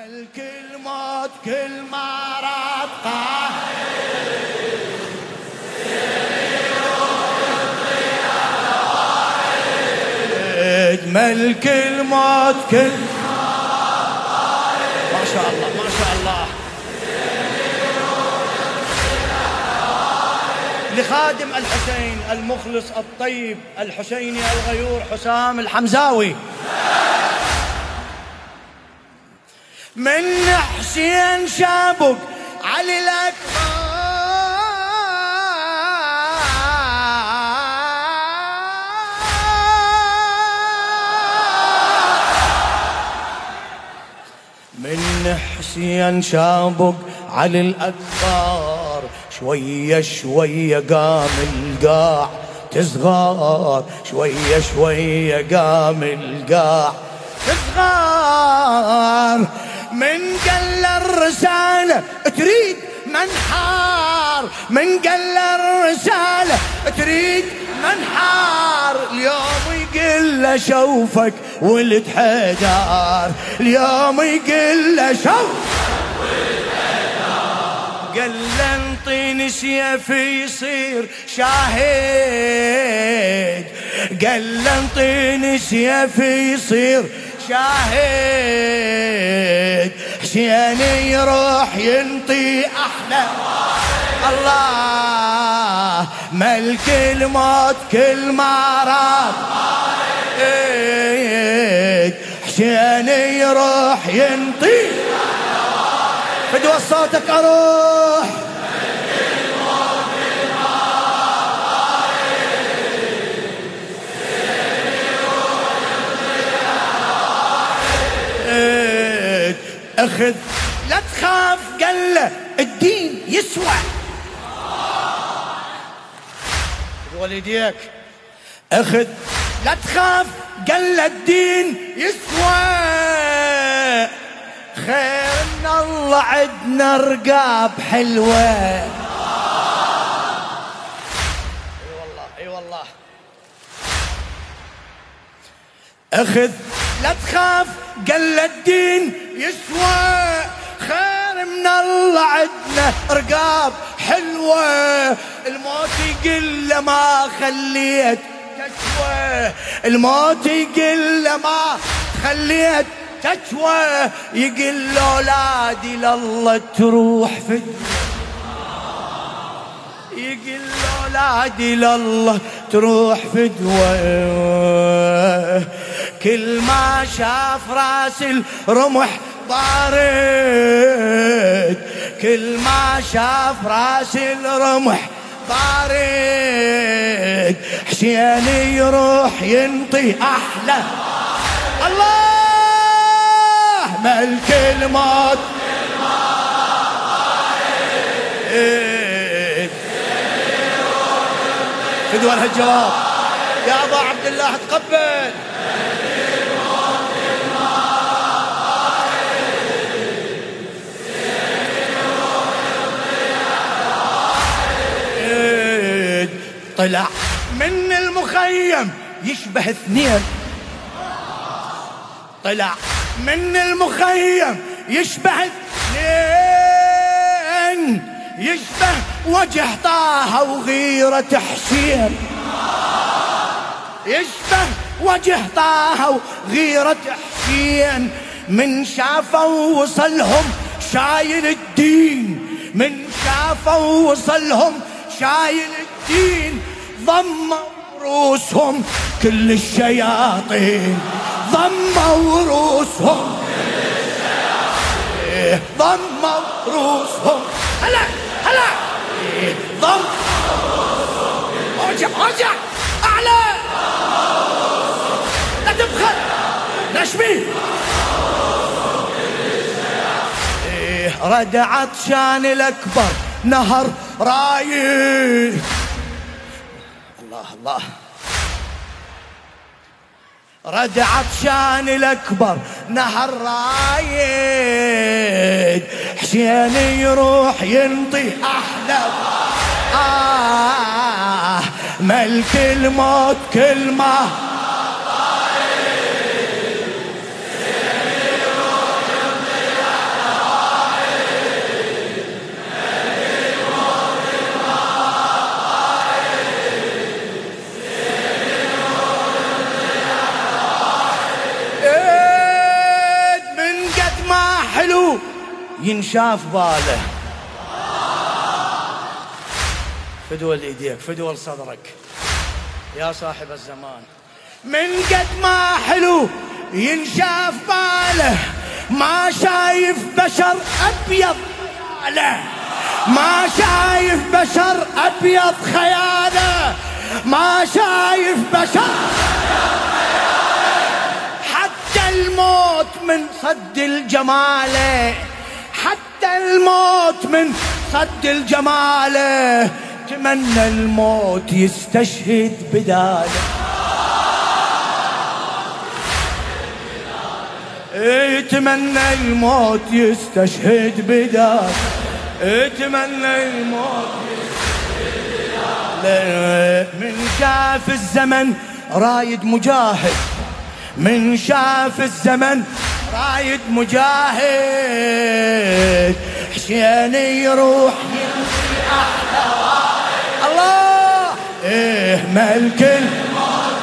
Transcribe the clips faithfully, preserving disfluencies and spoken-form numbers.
ملك الموت كل ما راد قاهر ملك الموت كل ما شاء الله ما شاء الله. لخادم الحسين المخلص الطيب الحسيني الغيور حسام الحمزاوي. من حسين شابك علي الأكبر من حسين شابك علي الأكبر شوية شوية قام القاع تصغر شوية شوية قام القاع تصغر. من قال الرسالة تريد منحار من قال الرسالة تريد منحار اليوم يقول له شوفك ولد حيدر اليوم يقول له شوفك ولد حيدر قال له انطيني سيف يصير شاهد قال له انطيني سيف يصير شاهد حسين يروح ينطي احلى الله ملك الموت كل ما راد حسين يروح ينطي فدوى صوتك اروح اخذ لا تخاف قال له الدين يسوى والديك اخذ لا تخاف قال له الدين يسوى خير ان الله عدنا رقاب حلوه. اي والله اي والله اخذ لا تخاف قال له الدين يسوى خير من الله عدنا رقاب حلوة. الموت يقول له ما خليت تشوى الموت يقول له ما خليت تشوى يقول له اولادي لله تروح فدوة يقول له اولادي لله تروح فدوة. كل ما شاف راس الرمح طارد كل ما شاف راس الرمح طارد حسين يروح ينطي احلى الله ملك الموت فدوى الهجرات يا ابا عبد الله تقبل طلع من المخيم يشبه اثنين طلع من المخيم يشبه اثنين يشبه وجه طه وغيرة حسين يشبه وجه طه وغيرة حسين من شافوا وصلهم شايل الدين من شافوا وصلهم شايل الدين ضموا رؤوسهم كل الشياطين ضموا رؤوسهم كل الشياطين ضموا رؤوسهم هلا هلا ضموا رؤوسهم ارجع ارجع اعلى لا تبخل نشمي رد عطشان الأكبر نهر رايد الله الله رد عطشان الأكبر نهر رايد حسين يروح ينطي أحلى آه ملك الموت كل ما ينشاف باله. فدوى لإيديك، فدوى لصدرك يا صاحب الزمان. من قد ما حلو ينشاف باله، ما شايف بشر أبيض خياله، ما شايف بشر أبيض خياله، ما شايف بشر حتى الموت من صد الجماله، حتى الموت من صد الجماله، تمنى الموت يستشهد بداله. اتمنى الموت يستشهد بداله، اتمنى الموت يستشهد بداله. من شاف الزمن رايد مجاهد، من شاف الزمن رايد مجاهد، حسين يروح يمشي أحلى واحد. الله إيه ملك الموت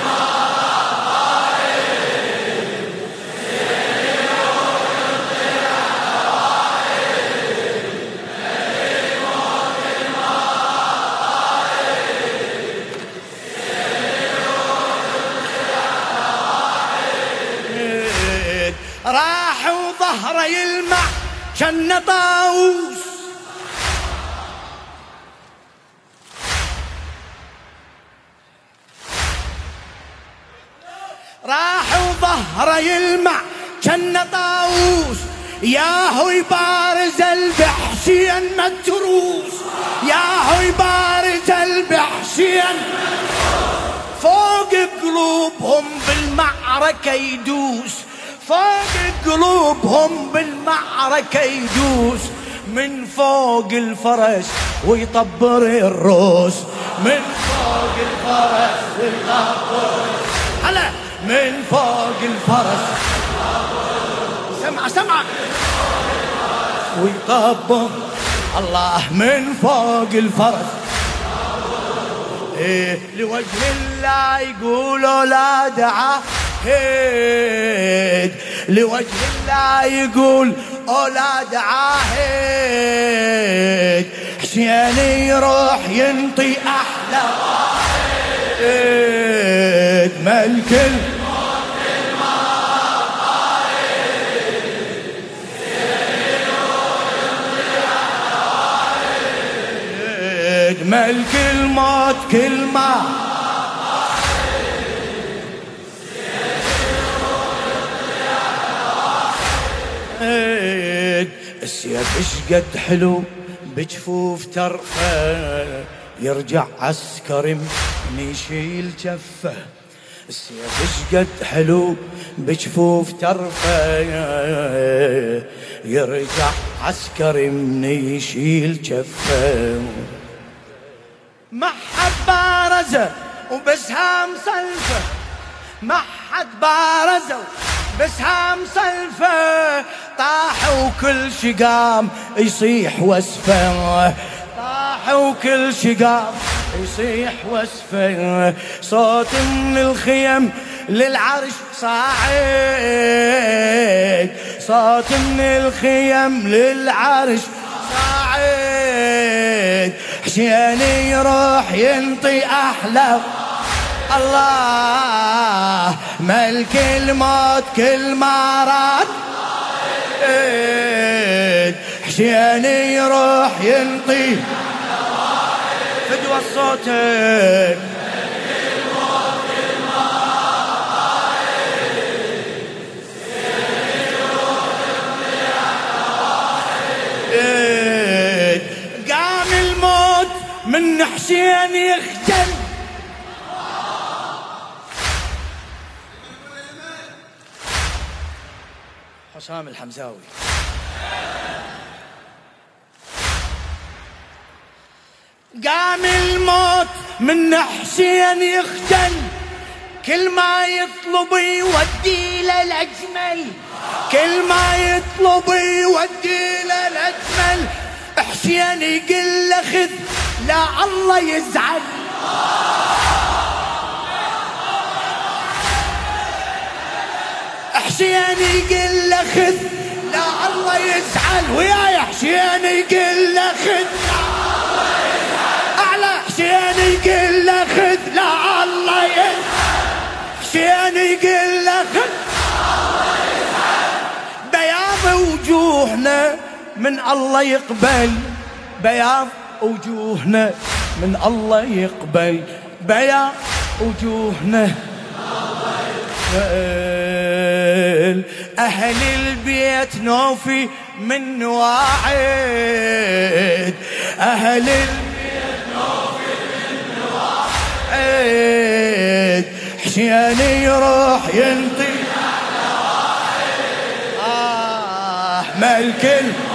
راح وظهره يلمع كان طاووس، راح وظهره يلمع كان طاووس، ياهو يبارز البحشين متروس، ياهو يبارز البحشين فوق قلوبهم بالمعركة يدوس، فوق قلوبهم بالمعركة يدوس، من فوق الفرس ويطبر الروس، من فوق الفرس ويطبر هلا، من فوق الفرس سمع سمع ويطبر الله، من فوق الفرس إيه لوجه الله يقولوا لا دعاء هيد، لوجه الله يقول أولاد عاهد، حسين يروح ينطي أحلى واحد، ملك الموت المقايد، حسين يروح ينطي أحلى واحد، ملك الموت كل ما السيف اشقد حلو بجفوف ترفه، يرجع عسكري من يشيل جفه، السيف اشقد حلو بجفوف ترفه، يرجع عسكري من يشيل جفه، ما حد بارزه وبسهام صلفه، ما حد بارزه بسهام صلفه، طاح وكل شقام يصيح وسفه، طاح وكل شقام يصيح وسفه، صوت من الخيم للعرش صاعد، صوت من الخيم للعرش صاعد، حسين يروح ينطي أحلى الله، ملك الموت كل ما راد حسين يروح ينطي فدوى الصوت، قام الموت من حسين يختل، حسام الحمزاوي قام الموت من حسين يختل، كل ما يطلب يودي للأجمل، كل ما يطلب يودي للأجمل، حسين يقول له خذ لا الله يزعل، حسين يقول له خذ لا الله الله يزعل ويا حسين يقول له خذ أعلى حسين يقول له خذ لا الله يزعل حسين يقول له خذ بياض وجوهنا من الله يقبل بياض وجوهنا من الله يقبل بياض وجوهنا أهل البيت نوفي من واعد أهل البيت نوفي من واعد حسين يروح ينطي على واحد آه ملك